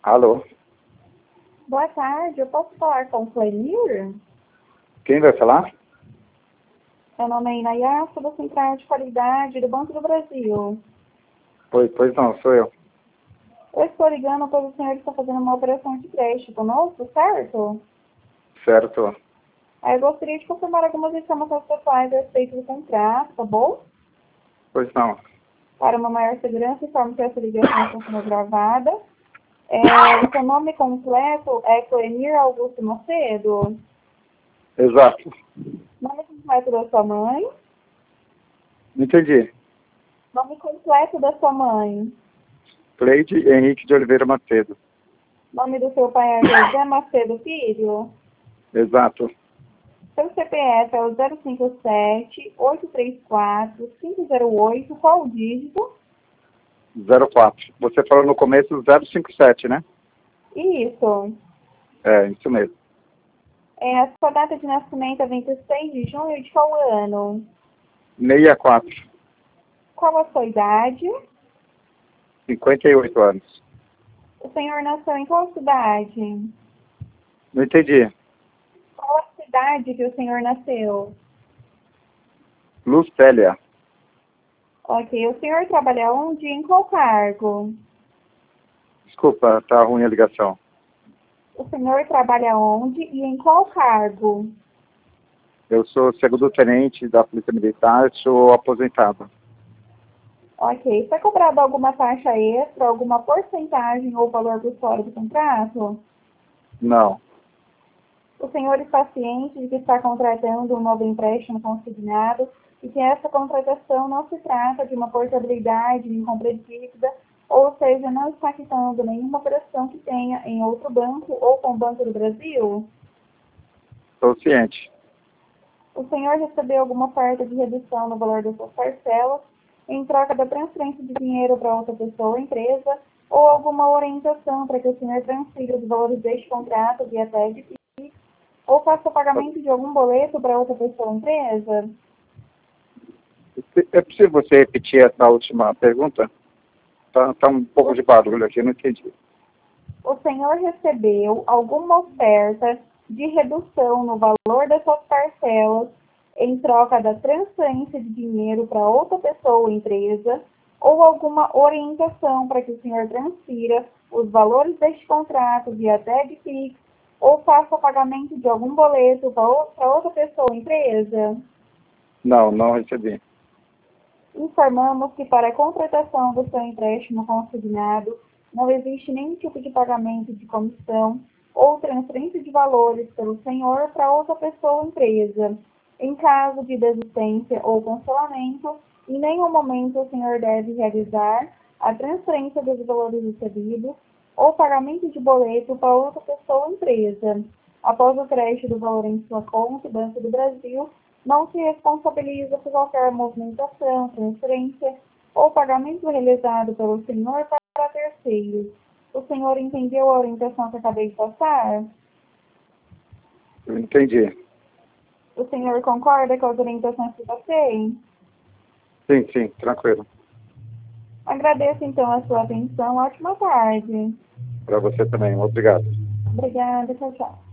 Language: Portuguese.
Alô? Boa tarde, eu posso falar com o Clenir? Quem vai falar? Meu nome é Inayassa, da Central de Qualidade do Banco do Brasil. Pois não, sou eu. Eu estou ligando pois o senhor está fazendo uma operação de crédito conosco, certo? Certo. Aí eu gostaria de confirmar algumas informações pessoais a respeito do contrato, tá bom? Pois não. Para uma maior segurança, informo que essa ligação está sendo gravada. O seu nome completo é Clenir Augusto Macedo? Exato. Nome completo da sua mãe? Não entendi. Nome completo da sua mãe? Cleide Henrique de Oliveira Macedo. Nome do seu pai é José Macedo Filho? Exato. Seu CPF é o 057-834-508. Qual o dígito? 04. Você falou no começo 057, né? Isso. É, isso mesmo. A sua data de nascimento é 26 de junho de qual ano? 64. Qual a sua idade? 58 anos. O senhor nasceu em qual cidade? Não entendi. Qual a cidade que o senhor nasceu? Lucélia. Ok. O senhor trabalha onde? Em qual cargo? Desculpa, tá ruim a ligação. O senhor trabalha onde e em qual cargo? Eu sou segundo-tenente da Polícia Militar, sou aposentado. Ok. Foi cobrado alguma taxa extra, alguma porcentagem ou valor por fora do contrato? Não. O senhor está ciente de que está contratando um novo empréstimo consignado e que essa contratação não se trata de uma portabilidade em compra de dívida, ou seja, não está quitando nenhuma operação que tenha em outro banco ou com o Banco do Brasil? Estou ciente. O senhor recebeu alguma oferta de redução no valor das suas parcelas em troca da transferência de dinheiro para outra pessoa ou empresa, ou alguma orientação para que o senhor transfira os valores deste contrato via TED, ou faça o pagamento de algum boleto para outra pessoa ou empresa? É possível você repetir essa última pergunta? Tá um pouco de barulho aqui, eu não entendi. O senhor recebeu alguma oferta de redução no valor das suas parcelas em troca da transferência de dinheiro para outra pessoa ou empresa, ou alguma orientação para que o senhor transfira os valores deste contrato via TED, ou faça o pagamento de algum boleto para outra pessoa ou empresa? Não recebi. Informamos que para a contratação do seu empréstimo consignado não existe nenhum tipo de pagamento de comissão ou transferência de valores pelo senhor para outra pessoa ou empresa. Em caso de desistência ou cancelamento, em nenhum momento o senhor deve realizar a transferência dos valores recebidos ou pagamento de boleto para outra pessoa ou empresa. Após o crédito do valor em sua conta, Banco do Brasil não se responsabiliza por qualquer movimentação, transferência ou pagamento realizado pelo senhor para terceiros. O senhor entendeu a orientação que acabei de passar? Eu entendi. O senhor concorda com as orientações que passei? Sim, tranquilo. Agradeço então a sua atenção. Ótima tarde. Para você também. Obrigado. Obrigada. Tchau, tchau.